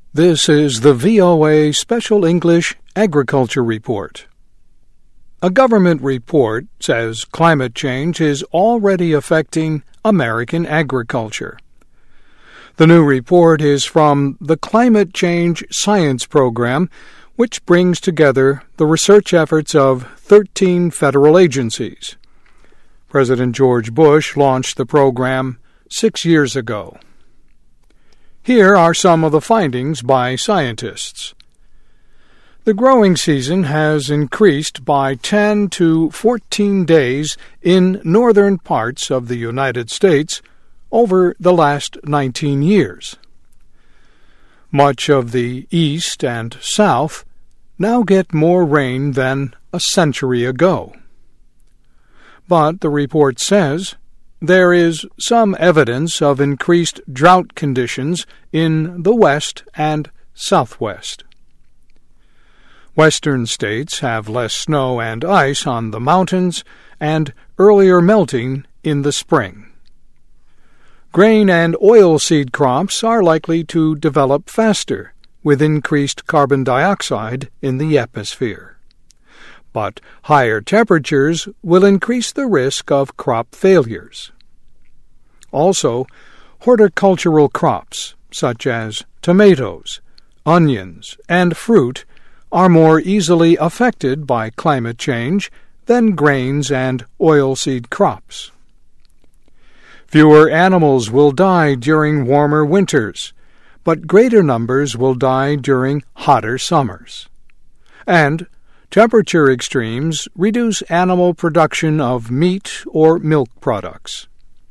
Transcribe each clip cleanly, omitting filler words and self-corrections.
This is the VOA Special English Agriculture Report. A government report says climate change is already affecting American agriculture. The new report is from the Climate Change Science Program, which brings together the research efforts of 13 federal agencies. President George Bush launched the program 6 years ago. Here are some of the findings by scientists. The growing season has increased by 10 to 14 days in northern parts of the United States over the last 19 years. Much of the east and south now get more rain than a century ago. But the report says there is some evidence of increased drought conditions in the west and southwest. Western states have less snow and ice on the mountains and earlier melting in the spring. Grain and oilseed crops are likely to develop faster with increased carbon dioxide in the atmosphere. But higher temperatures will increase the risk of crop failures. Also, horticultural crops, such as tomatoes, onions, and fruit, are more easily affected by climate change than grains and oilseed crops. Fewer animals will die during warmer winters, but greater numbers will die during hotter summers. And temperature extremes reduce animal production of meat or milk products.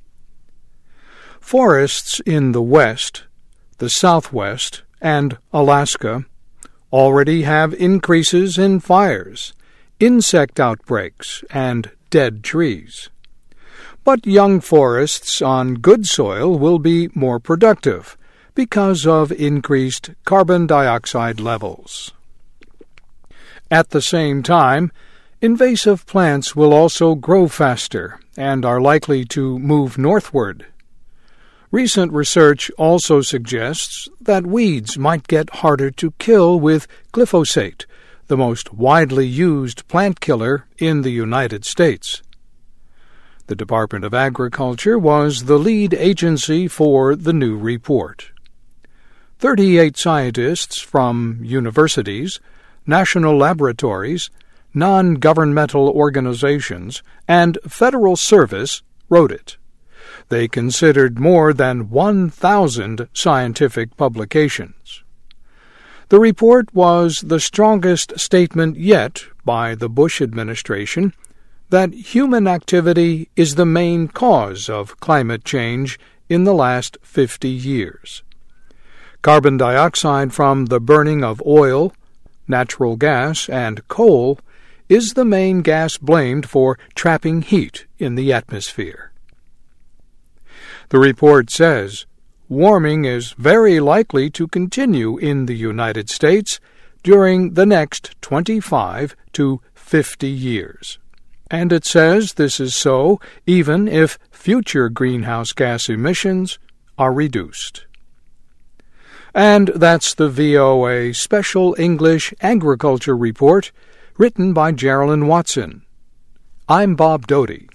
Forests in the west, the southwest, and Alaska already have increases in fires, insect outbreaks, and dead trees. But young forests on good soil will be more productive because of increased carbon dioxide levels. At the same time, invasive plants will also grow faster and are likely to move northward. Recent research also suggests that weeds might get harder to kill with glyphosate, the most widely used plant killer in the United States. The Department of Agriculture was the lead agency for the new report. 38 scientists from universities, national laboratories, non-governmental organizations, and federal service wrote it. They considered more than 1,000 scientific publications. The report was the strongest statement yet by the Bush administration that human activity is the main cause of climate change in the last 50 years. Carbon dioxide from the burning of oil, natural gas, and coal is the main gas blamed for trapping heat in the atmosphere. The report says warming is very likely to continue in the United States during the next 25 to 50 years. And it says this is so even if future greenhouse gas emissions are reduced. And that's the VOA Special English Agriculture Report, written by Geraldine Watson. I'm Bob Doty.